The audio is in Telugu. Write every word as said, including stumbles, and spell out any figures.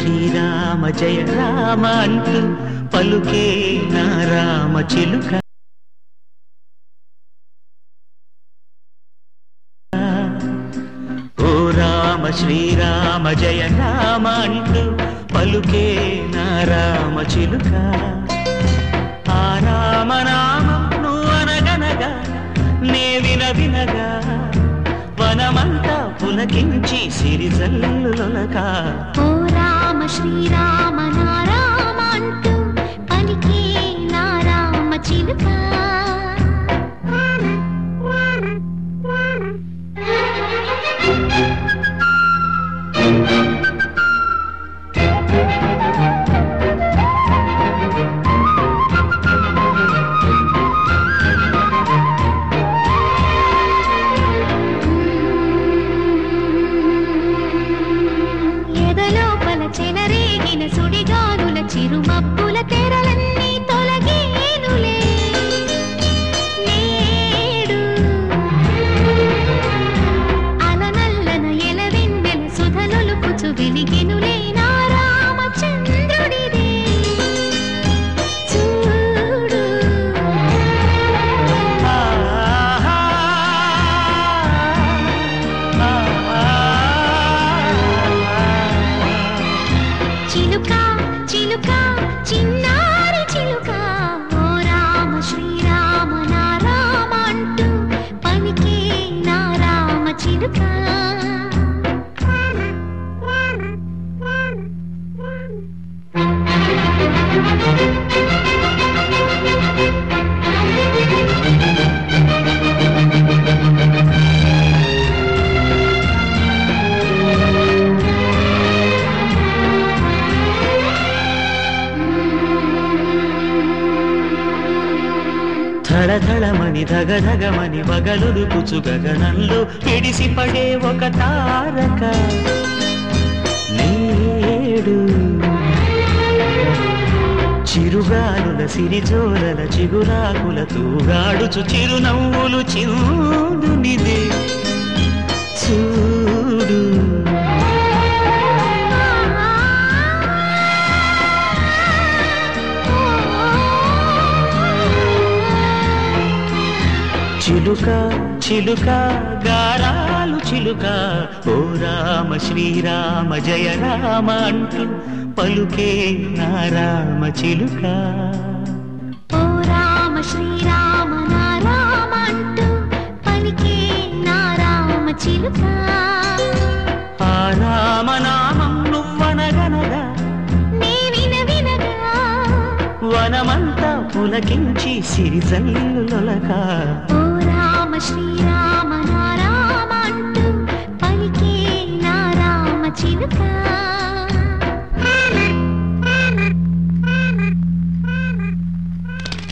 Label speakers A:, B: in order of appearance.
A: శ్రీరామ జయ రామ అంటూ పలుకే నా రామ చిలుక. ఓ రామ శ్రీరామ జయ రామ అంటూ పలుకే నా రామ చిలుక. ఆ రామనామం నువ్వు అనగనగా నే విన వినగా వనమంతా పులకించి సిరిజల్లులొలక.
B: ఓ రామ శ్రీరామ నా రామ అంటూ పలికే నా రామ చిలుక. చెలరేగిన సుడిగాలుల చిరుమబ్బుల తెరలన్నీ తొలగేనులే నేడు. అలనల్లన ఎలవెన్నెల సుధనులుకుచు వెలిగెనులే నా రామచంద్రుడిదే చూడు. చిలుక చిలుక చిన్నారి చిలుక ఓ రామ శ్రీరామ నా రామ అంటూ పలికే నా రామ చిలుక.
A: ధళధళమని ధగధగమని వగలులు కుచు గగనంలో ఎడిసిపడే ఒక తారక నేడు. చిరుగాలుల సిరిజోలల చిగురాకుల తూగాడుచు చిరునవ్వులు చిందునిదే చూడు. చిలుక చిలుక గారాలు చిలుక ఓ రామ శ్రీరామ జయ రామ అంటూ పలుకే నా రామ చిలుక.
B: ఓ రామ శ్రీరామ నా రామ అంటూ పలికే నా రామ చిలుక.
A: ఆ రామనామం నువ్వనగనగా
B: నే విన వినగా
A: వనమంతా పులకించి సిరిజల్లులొలక.
B: ఓ రామ శ్రీరామ నా రామ అంటూ పలికే నా రామ చిలుక.